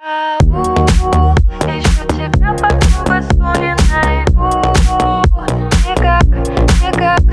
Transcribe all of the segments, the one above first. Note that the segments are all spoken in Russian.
Ищу тебя, потом в лесу не найду. Никак, никак.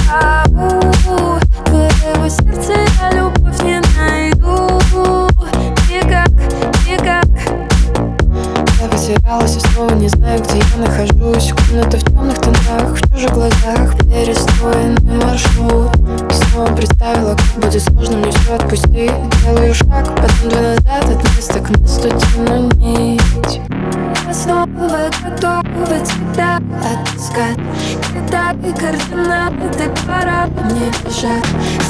В твоего сердца я любовь не найду. Никак, никак. Я потерялась и снова не знаю, где я нахожусь. Комната в темных тонах, в чужих глазах, перестроенный маршрут. Снова представила, как будет сложно мне все отпустить. Делаю шаг, потом два назад, от места к месту тяну нить. Я снова готова тебя отыскать. Не так и координаты, пора по мне бежать.